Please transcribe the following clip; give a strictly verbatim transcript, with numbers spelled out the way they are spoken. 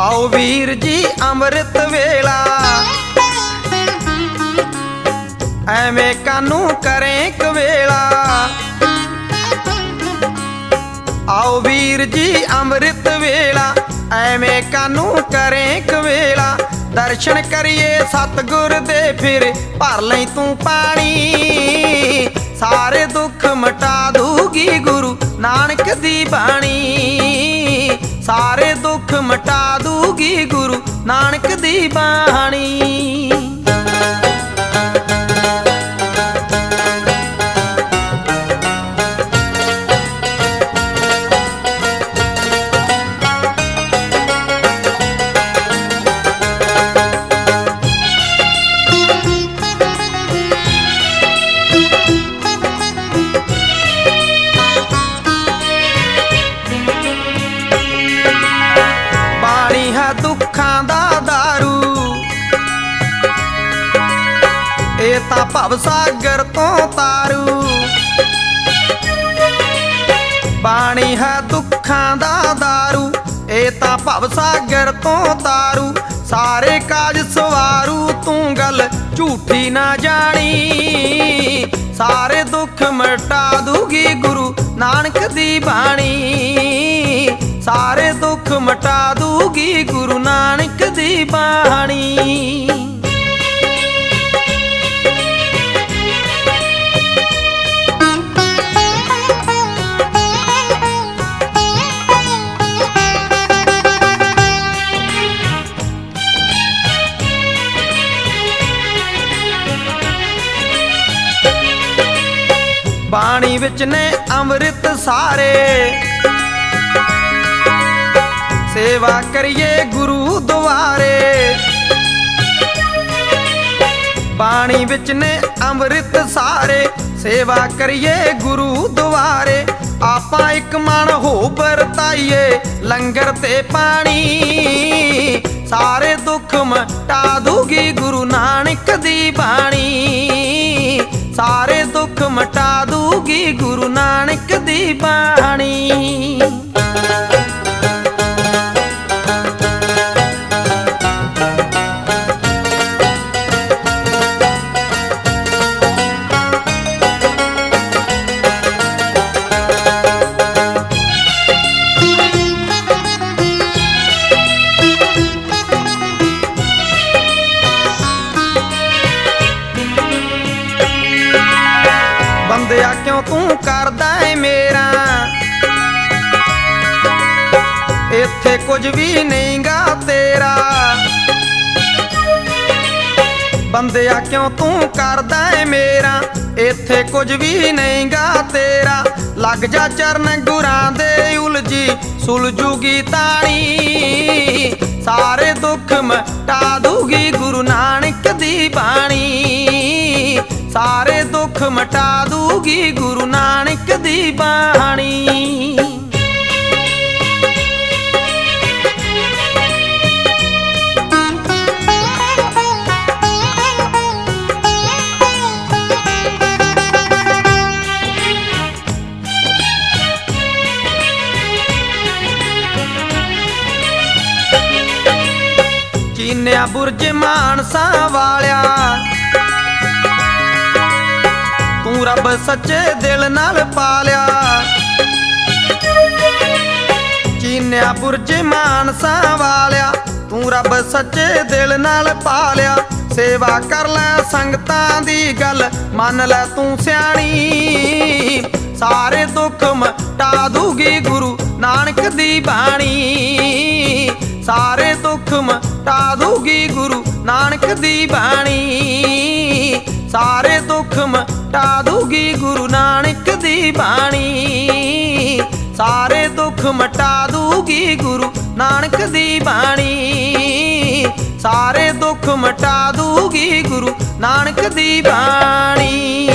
आओ वीर जी अमृत वेला, एवें कानू करें कवेला। आओ वीर जी अमृत वेला, एवें कानू करें कवेला। दर्शन करिए सतगुर दे फिर भर लई तू पानी। सारे दुख मिटा दूगी गुरु नानक दी बाणी। सारे दुख मिटा दूगी गुरु नानक दी बाणी। दुखां दा दारू ए तां भव सागर तो तारू। बाणी है दुखां दा दारू ए तां भव सागर तो तारू। सारे काज सवारू तू गल झूठी ना जानी। सारे दुख मिटा दूगी गुरु नानक दी बाणी। सारे दुख मिटा दूगी गुरु नानक दी बाणी। बाणी विच ने अमृत सारे, सेवा करिए गुरु द्वारे। बाणी विच ने अमृत सारे, सेवा करिए गुरु द्वारे। आपां इक मन हो बरताइए लंगर ते पानी। सारे दुख मिटा दूगी गुरु नानक दी बाणी। सारे दुख मिटा दूगी गुरु नानक दी बाणी। बंदिया क्यों तू करदा है मेरा, इत्थे कुछ भी नहीं गा तेरा। बंदिया क्यों तू करदा है मेरा, इत्थे कुछ भी नहीं गा तेरा। लग जा चरण गुरां दे उलझी सुलझूगी ताणी। सारे दुख मिटा दूगी गुरु नानक दी बाणी। सारे दुख मिटा दूगी गुरु नानक दी बाणी। चीनिया बुरज मानसा वालिया, तू रब सच्चे दिल नाल पालिया। चीनिया बुरज मानसा वालिया, तू रब सच्चे दिल नाल पालिया। सेवा कर लै संगतां दी गल मन लै तू सियाणी। सारे दुख मिटा दूगी गुरु नानक दी बाणी। सारे दुख मिटा दूगी गुरु नानक दी बाणी। सारे दुख मिटा दूगी गुरु नानक दी बाणी। सारे दुख मिटा दूगी गुरु नानक दी बाणी। सारे दुख मिटा दूगी गुरु नानक दी बाणी।